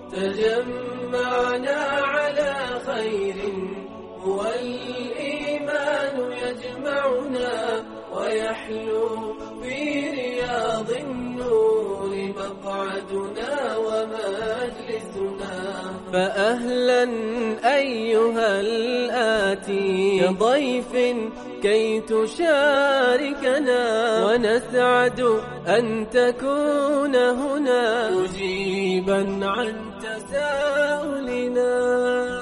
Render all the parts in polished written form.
تجمعنا على خير هو الإيمان يجمعنا ويحلو في رياض النور مقعدنا ومجلسنا. فأهلا أيها الآتي ضيف كي تشاركنا ونسعد أن تكون هنا مجيبا عن تساؤلنا.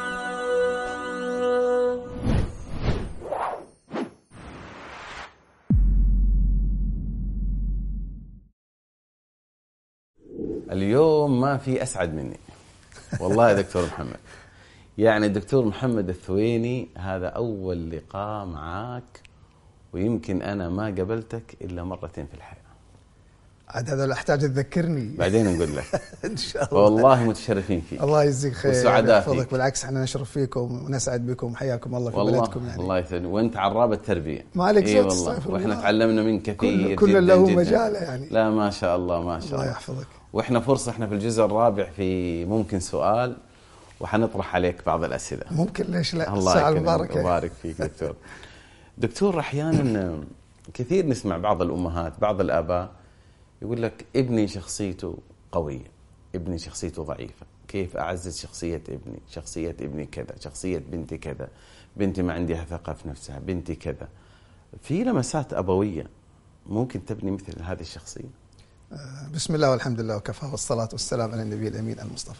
اليوم ما في أسعد مني والله يا دكتور محمد. يعني الدكتور محمد الثويني هذا أول لقاء معاك، ويمكن أنا ما قبلتك إلا مرتين في الحياة. عاد هذا أحتاج تذكرني بعدين نقول لك. إن شاء الله. والله متشرفين فيك. الله يجزيك خير وسعداء فيك. بالعكس احنا نشرف فيكم ونسعد بكم، حياكم الله في بلدكم. يعني الله يسعدك، وأنت عراب التربية. ما عليك إيه والله، وإحنا تعلمنا من كثير كل له مجاله يعني. لا ما شاء الله ما شاء الله. الله يحفظك. وإحنا فرصة، إحنا في الجزء الرابع في ممكن سؤال، وحنطرح عليك بعض الأسئلة. ممكن، ليش لا؟ الله يبارك فيك دكتور. دكتور، أحيانا كثير نسمع بعض الأمهات بعض الآباء يقول لك ابني شخصيته قوية، ابني شخصيته ضعيفة، كيف أعزز شخصية ابني؟ شخصية ابني كذا، شخصية بنتي كذا، بنتي ما عندها ثقة في نفسها، بنتي كذا. في لمسات أبوية ممكن تبني مثل هذه الشخصية؟ بسم الله والحمد لله وكفى والصلاة والسلام على النبي الأمين المصطفى.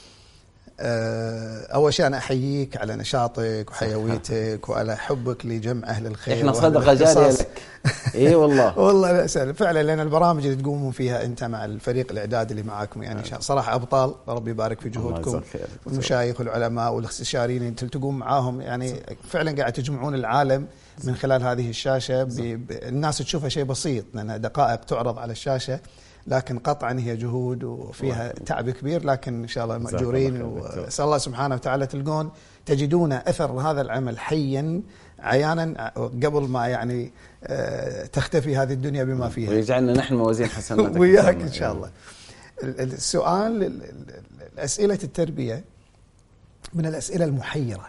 أول شيء أنا أحييك على نشاطك وحيويتك وعلى حبك لجمع أهل الخير. إحنا صدقة جارية لك. إيه والله. والله لا سهل فعلا، لأن البرامج اللي تقومون فيها أنت مع الفريق الإعداد اللي معاكم يعني صراحة أبطال، ربي يبارك في جهودكم. والمشايخ والعلماء والاستشاريين اللي تلتقون معاهم، يعني فعلا قاعد تجمعون العالم من خلال هذه الشاشة. الناس تشوفها شيء بسيط لأنها دقائق تعرض على الشاشة، لكن قطعا هي جهود وفيها تعب كبير، لكن إن شاء الله مأجورين. وأسأل الله سبحانه وتعالى تلقون تجدون أثر هذا العمل حيا عيانا قبل ما يعني تختفي هذه الدنيا بما فيها، ويجعلنا نحن موازين حسناتك وياك إن شاء الله. السؤال، أسئلة التربية من الأسئلة المحيرة،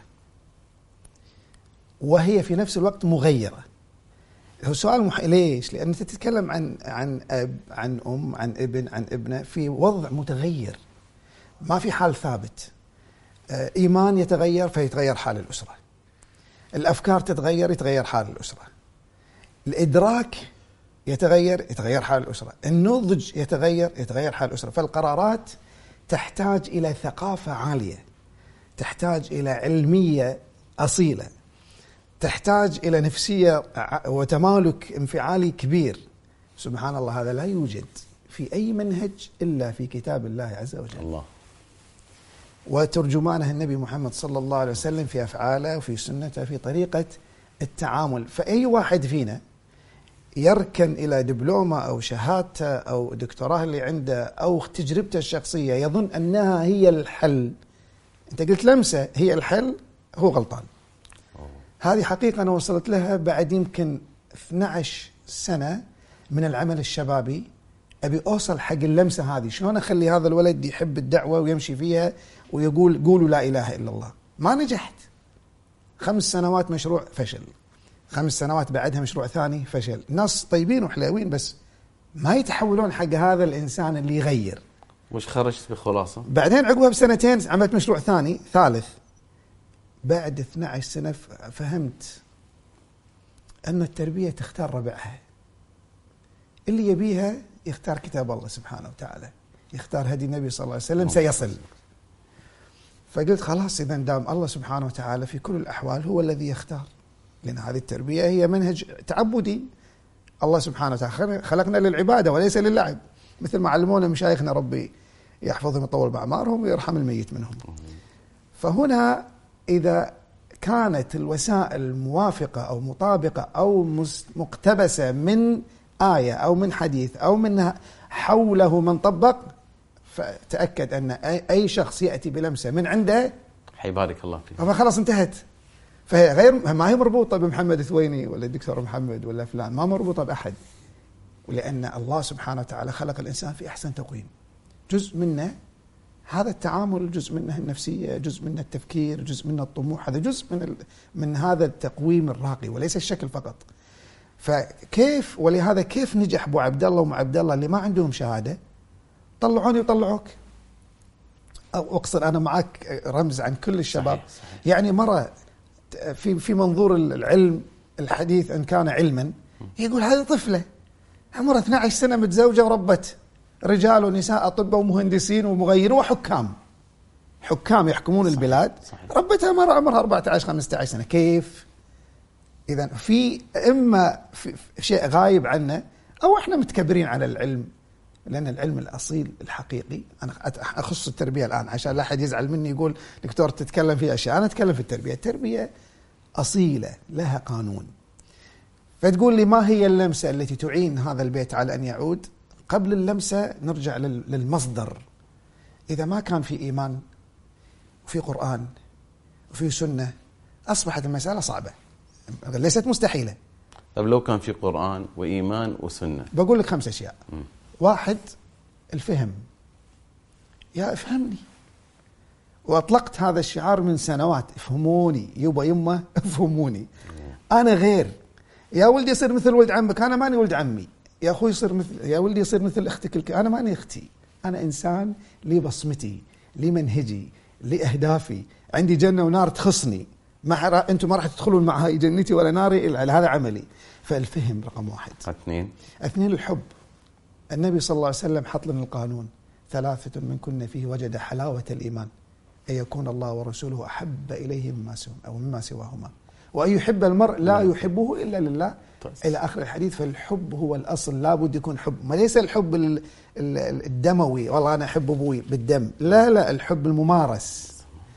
وهي في نفس الوقت مغيرة. هو سؤال ليش؟ لأن أنت تتكلم عن أب، عن أم، عن ابن، عن ابنة في وضع متغير، ما في حال ثابت. إيمان يتغير فيتغير حال الأسرة، الأفكار تتغير يتغير حال الأسرة، الإدراك يتغير حال الأسرة، النضج يتغير حال الأسرة. فالقرارات تحتاج إلى ثقافة عالية، تحتاج إلى علمية أصيلة، تحتاج إلى نفسية وتمالك انفعالي كبير. سبحان الله، هذا لا يوجد في أي منهج إلا في كتاب الله عز وجل. الله. وترجمانه النبي محمد صلى الله عليه وسلم في أفعاله وفي سنته في طريقة التعامل. فأي واحد فينا يركن إلى دبلومة أو شهادته أو دكتوراه اللي عنده أو تجربته الشخصية يظن أنها هي الحل، أنت قلت لمسة هي الحل، هو غلطان. هذه حقيقة أنا وصلت لها بعد يمكن 12 سنة من العمل الشبابي. أبي أوصل حق اللمسة هذه، شلون أخلي هذا الولد يحب الدعوة ويمشي فيها ويقول قولوا لا إله إلا الله. ما نجحت. 5 سنوات مشروع فشل، 5 سنوات بعدها مشروع ثاني فشل. ناس طيبين وحلاوين بس ما يتحولون حق هذا الإنسان اللي يغير. وش خرجت بخلاصة؟ بعدين عقبها بسنتين عملت مشروع ثاني ثالث. بعد 12 سنة فهمت أن التربية تختار ربعها، اللي يبيها يختار كتاب الله سبحانه وتعالى، يختار هدي النبي صلى الله عليه وسلم سيصل. فقلت خلاص، إذا دام الله سبحانه وتعالى في كل الأحوال هو الذي يختار، لأن هذه التربية هي منهج تعبدي. الله سبحانه وتعالى خلقنا للعبادة وليس للعب، مثل ما علمونا مشايخنا ربي يحفظهم ويطول بأعمارهم ويرحم الميت منهم. فهنا إذا كانت الوسائل موافقة أو مطابقة أو مقتبسة من آية أو من حديث أو من حوله من طبق، فتأكد أن أي شخص يأتي بلمسة من عنده حيبارك الله فيه، فخلاص انتهت. فهي غير، ما هي مربوطة بمحمد الثويني ولا الدكتور محمد ولا فلان، ما مربوطة بأحد. ولأن الله سبحانه وتعالى خلق الإنسان في أحسن تقويم، جزء منه هذا التعامل جزء منه النفسية، جزء منه التفكير، جزء منه الطموح، هذا جزء من هذا التقويم الراقي وليس الشكل فقط. فكيف، ولهذا كيف نجح ابو عبد الله وام عبد الله اللي ما عندهم شهاده طلعوني وطلعوك. اقصد انا معك رمز عن كل الشباب. صحيح. يعني مره في منظور العلم الحديث ان كان علما، يقول هذه طفله عمرها 12 سنه متزوجه وربت رجال ونساء اطباء ومهندسين ومغيرين وحكام، حكام يحكمون البلاد. صحيح. ربتها مره عمرها 14 15 سنه. كيف؟ إذا في إما في شيء غايب عنا أو إحنا متكبرين على العلم، لأن العلم الأصيل الحقيقي، أنا أخص التربية الآن عشان لا أحد يزعل مني يقول دكتور تتكلم في أشياء، أنا أتكلم في التربية. التربية أصيلة لها قانون. فتقول لي ما هي اللمسة التي تعين هذا البيت على أن يعود؟ قبل اللمسة نرجع للمصدر. إذا ما كان في إيمان وفي قرآن وفي سنة أصبحت المسألة صعبة، ليست مستحيلة. طب لو كان في قرآن وإيمان وسنة؟ بقول لك 5 أشياء. 1 الفهم، يا افهمني. وأطلقت هذا الشعار من سنوات، افهموني يبا يمه افهموني. أنا غير، يا ولدي يصير مثل ولد عمك، أنا ماني ولد عمي. يا أخوي يصير مثل، يا ولدي يصير مثل أختك، أنا ماني أختي. أنا إنسان لي بصمتي، لي منهجي، لي أهدافي، عندي جنة ونار تخصني. أنتم ما راح تدخلون معها جنتي ولا ناري إلا هذا عملي. فالفهم رقم 1. 2 الحب. النبي صلى الله عليه وسلم حط لنا القانون: 3 من كن فيه وجد حلاوة الإيمان، أن يكون الله ورسوله أحب إليه مما سواهما، وأن يحب المرء لا يحبه إلا لله، إلى آخر الحديث. فالحب هو الأصل، لا بد يكون حب، ما ليس الحب الدموي، والله أنا أحب أبوي بالدم، لا، الحب الممارس.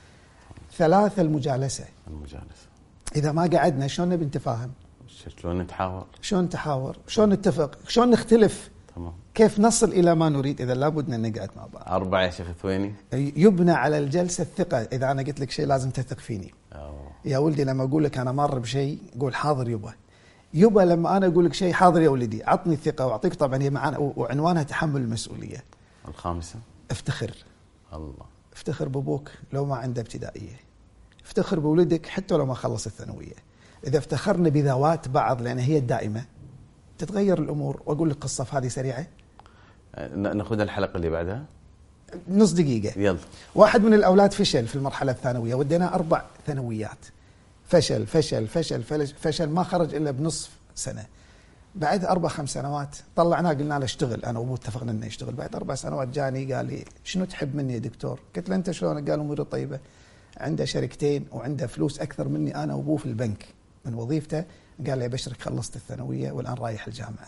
3 المجالسة. إذا ما قعدنا شلون نبي نتفاهم؟ شلون نتحاور؟ شلون نتفق؟ شلون نختلف؟ تمام. كيف نصل إلى ما نريد؟ إذا لابد أن نقعد مع بعض. 4 يا شيخ ثويني. يبنى على الجلسة الثقة. إذا أنا قلت لك شيء لازم تثق فيني. يا ولدي لما أقول لك أنا مر بشيء قول حاضر يبا لما أنا أقول لك شيء حاضر يا ولدي. عطني الثقة وأعطيك. طبعا هي معنا وعنوانها تحمل المسؤولية. 5 افتخر. الله. افتخر بابوك لو ما عنده ابتدائية، افتخر بولدك حتى لو ما خلص الثانوية. إذا افتخرنا بذوات بعض، لأن هي الدائمة، تتغير الأمور. وأقول لك قصة في هذه سريعة، نأخذ الحلقة اللي بعدها نص دقيقة. يلا. واحد من الأولاد فشل في المرحلة الثانوية، ودينا 4 ثانويات، فشل فشل فشل فشل، ما خرج إلا بنصف سنة. بعد 4-5 سنوات طلعناه قلنا له اشتغل، أنا وأبوه اتفقنا إنه يشتغل. بعد 4 سنوات جاني قال لي شنو تحب مني يا دكتور؟ قلت له أنت شلون؟ قال أموري طيبة، عنده شركتين وعنده فلوس أكثر مني أنا وأبوه في البنك من وظيفته. قال لي أبشرك خلصت الثانوية والآن رايح الجامعة.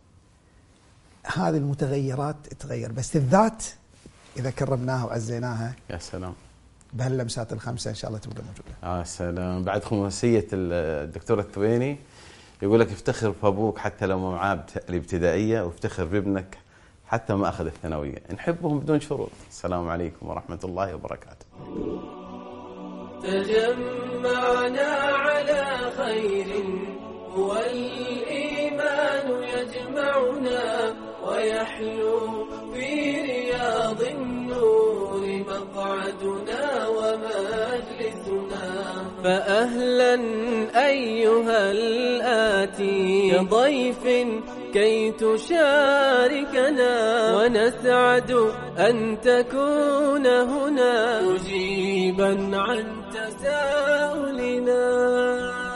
هذه المتغيرات تتغير، بس الذات إذا كرمناها وعزيناها، يا سلام، بهاللمسات ال5 إن شاء الله تبقى موجودة. سلام. بعد خماسية الدكتور الثويني يقول لك افتخر بأبوك حتى لو ما معاه الابتدائية، وافتخر بابنك حتى ما أخذ الثانوية. نحبهم بدون شروط. السلام عليكم ورحمة الله وبركاته. تجمعنا على خير، هو الإيمان يجمعنا، ويحلو في رياض النور مقعدنا ومجلسنا. فأهلا أيها الآتي ضيف كي تشاركنا، ونسعد أن تكون هنا مجيبا عن تساؤلنا.